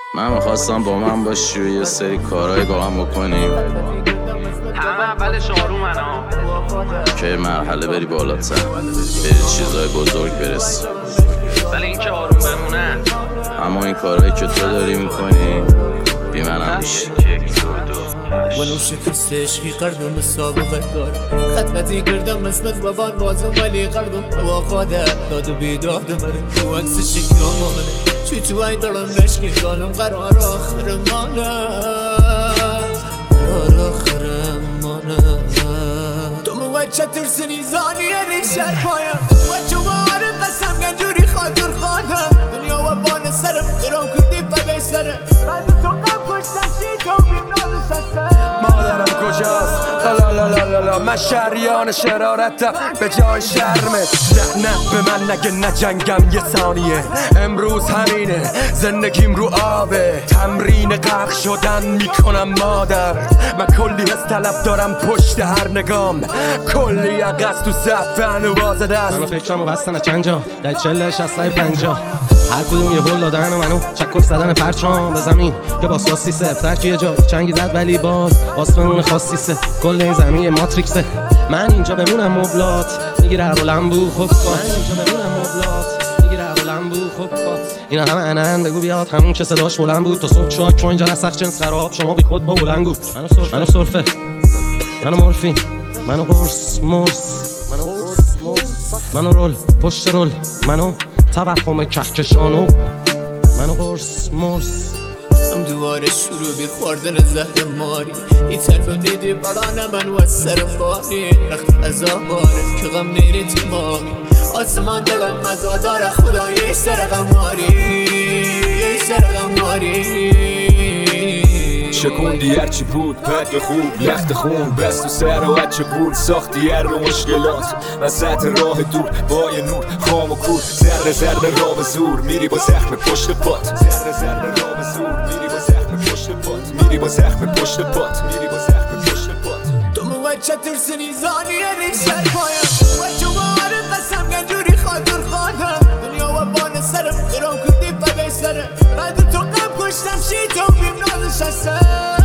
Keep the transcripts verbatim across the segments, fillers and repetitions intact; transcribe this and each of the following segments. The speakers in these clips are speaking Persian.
من میخواستم با من باشی و یه سری کارهای با هم بکنیم همه اولش آرومن ها که مرحله بری بالاتر، به چیزای بزرگ برسی. ولی این که آروم بمونن اما این کارهایی که تو داری میکنی بی منم میشی. ولو شکست عشقی قردم مسابقه دارم خدمتی کردم اسمت بابان بازم ولی قردم واقعه داد و بیداد من تو عکس شکرام منه چی تو این دارم نشکی کنم قرار آخر مانه قرار آخر مانه تو موید چطور سنی زانی ریک شر پایم و چو بارم قسم گنجوری خاطر خواهم دنیا و بان سرم درام کردی بگی سرم بعد تو قم کشتم شی تو بیم نازش هستم مادرم کجاست؟ لالالالالا من شریان شرارتم به جای شرمت. نه نه به من نگه نجنگم یه ثانیه، امروز همینه زندگیم رو آبه. تمرین غرق شدن میکنم مادر، من کلی حس طلب دارم پشت هر نگام، کلی عقص تو صف هنوازه دست. منو فکرمو بستن از چند جا در چله شستای پنجا، هر کدوم یه بول دادن و منو چکل زدن پرچام به زمین که باز خاصی سه ترکی جا چنگی زد ولی باز آسمون خاصی سه کل این زمین یه ماتریکسه. من اینجا بمونم مبلات میگیره هر لمبو خوب کن، من اینجا بمونم مبلات میگیره هر لمبو خوب کن. اینا همه انن بگو بیاد همون که صداش بلند بود تا صبح شاک چون اینجا نسخ جنس خراب شما بی خود با بلنگو. منو سرفه منو سرفه منو مورفین منو قرص مرس منو قرص مرس منو رول پشت رول منو توخم کهکشانو منو قرص مرس. هم دوباره شروع بی خوردن زهر ماری این طرف دیدی برانه من و سرم باری رخت عذاب باره که غم نیری تمامی آسمان دلم مزادار خدایی سر غماری سر غماری شکوندی هرچی بود پد خوب لخت خون بست و سر و بچه بود ساختی هر رو مشکلات وسط راه دور با یه نور خام و کور ذره ذره راه به زور میری با زخم پشت پات ذره ذره راه به زور میری با زخم پشت پات میری با زخم پشت پات میری با زخم پشت پات تو موید چطور سنی زانی ریک شر پایم و چو بارم قسم گنجوری خاطر خواهم دنیا و بان سرم درام کردی بگی سرم بعد تو قم کشتم شی تو بیم نازش هستم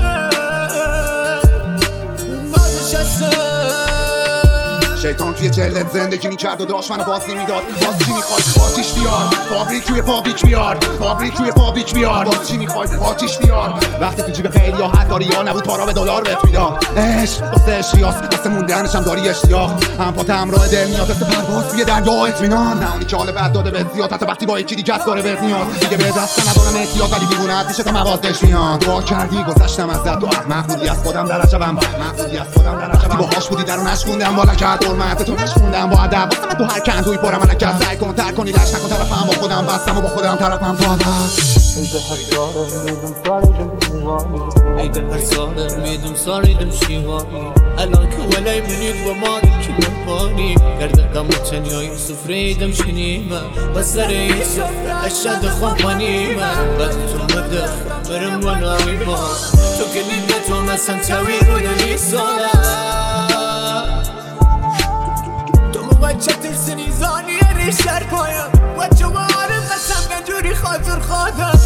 نازش هستم. شیطان توی جلد زندگی میکرد و داشت منو بازی میداد. باز چی میخواد؟ بازیش بیار فابریک توی فابریک بیار فابریک توی فابریک بیار باز چی میخواد؟ بازیش بیار وقتی تو جیب خیلی ها حد داری یا نبود پارا به دلار بهت میداد. عشق واسه اشتیاس واسه موندنش هم داری اشتیاق هم پات همراه دل میاد دست پرواز توی دریا اطمینان نه اونی که حال بد داده بهت زیاد حتی وقتی با یکی دیگه از داره بهت میاد دیگه به دست ندارم احتیاط ولی دیوونه‌ات میشه تا موادش میاد. دعا کردی گذشتم ازت تو احمق بودی از خودم در عجبم احمق بودی از خودم در عجبم باهاش بودی درونش خوندم بالا کرد حرمت تو نشوندم با ادب واسه من تو هر کندوی پرم ملکت سعی کن تر کنی لش نکن طرفم با خودم بستم و با خودم طرفم تو ای به هر سالم میدم ساریدم شیوانی الان که ولی منید و مانی که نمانی گردگم و تنیایی سفریدم شنیمه و سر این سفره اشد خوابانی من بعد تو مدخ برم و ناوی ما تو که نیده تو مثلا تاوی رو نمی ساله و چطور سنی زانی ریک شر پایم و چو بارم قسم گنجوری خاطر خواهم